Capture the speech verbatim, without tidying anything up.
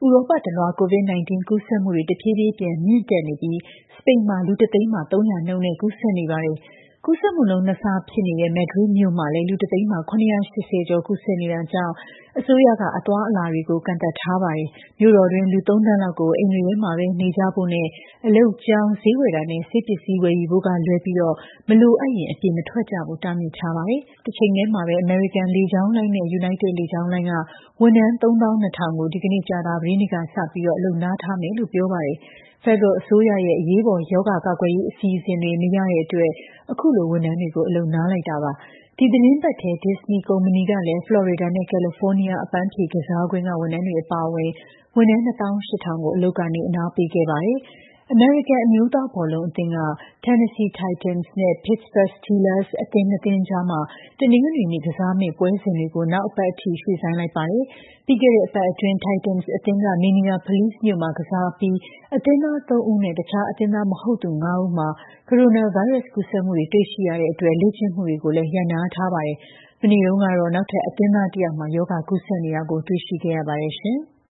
ရောပတလွှား ကိုဗစ် ၁၉ ကူးစက်မှုတွေ တဖြည်းဖြည်းပြန်မြင့်တက်နေပြီး စပိန်မှာ လူတစ်သိန်းမှာ ၃၀၀ နှုန်းနဲ့ ကူးစက်နေပါတယ်။ ကူးစက်မှုနှုန်း နှစ်ဆဖြစ်နေတဲ့ မက်ဒရစ်မြို့မှာလည်း လူတစ်သိန်းမှာ ၇၈၀ ကျော် ကူးစက်နေတာကြောင့် အစိုးရက အသွားအလာတွေကို ကန့်သတ်ထားပါတယ်။ မြို့တော်တွင်း လူ သုံး သန်းလောက်ကို အိမ်တွေထဲမှာပဲ နေကြဖို့နဲ့ အလုပ်၊ ကျောင်း၊ ဈေးဝယ်တာနဲ့ ဆေးပစ္စည်းဝယ်ယူဖို့ကလွဲပြီး မလိုအပ်ရင် အပြင်မထွက်ကြဖို့ တားမြစ်ထားပါတယ်။ တချိန်တည်းမှာပဲ အမေရိကန်လေကြောင်းလိုင်းနဲ့ ယူနိုက်တက်လေကြောင်းလိုင်းက ဝန်ထမ်း ၃၂,၀၀၀ ကို ဒီကနေ့ ကြာသပတေးနေ့ကစပြီး အလုပ်နားထားမယ်လို့ ပြောပါတယ်။ ဖက်ဒရယ်အစိုးရရဲ့ အရေးပေါ် ရောဂါကာကွယ်ရေး အစီအစဉ်တွေ မရတဲ့အတွက် အခုလို ဝန်ထမ်းတွေကို အလုပ်နားလိုက်တာပါ။ ဒီသီတင်းပတ်ထဲ ဒစ္စနီကုမ္ပဏီကလည်း ဖလော်ရီဒါနဲ့ ကယ်လီဖိုးနီးယား အပန်းဖြေကစားကွင်းက ဝန်ထမ်းတွေ အပါအဝင် ဝန်ထမ်း ၂၈,၀၀၀ ကို အလုပ်ကနေ အနားပေးခဲ့ပါတယ်။ အမေရိကန် အမျိုးသားဘောလုံးအသင်းက Tennessee Titans နဲ့ Pittsburgh Steelers အသင်း နှစ်သင်းကြား တနင်္ဂနွေနေ့ ကစားမယ့် ပွဲစဉ်တွေကို နောက်အပတ်အထိ ရွှေ့ဆိုင်းလိုက်ပါတယ်။ ပြီးခဲ့တဲ့ အပတ်အတွင်း Titans အသင်းက Minneapolis မြို့မှာ ကစားအပြီး အသင်းသား သုံး ဦးနဲ့ တခြား အသင်းသားမဟုတ်သူ ငါး ဦးမှာ ကိုရိုနာဗိုင်းရပ်စ် ကူးစက်မှုတွေ တွေ့ရှိရတဲ့အတွက် လေ့ကျင့်မှုတွေကိုလည်း ရပ်နားထားပါတယ်။ မနေ့တုန်းကတော့ နောက်ထပ် အသင်းသားတစ်ယောက်မှာ ရောဂါကူးစက်နေတာကို တွေ့ရှိခဲ့ရပါတယ်ရှင်။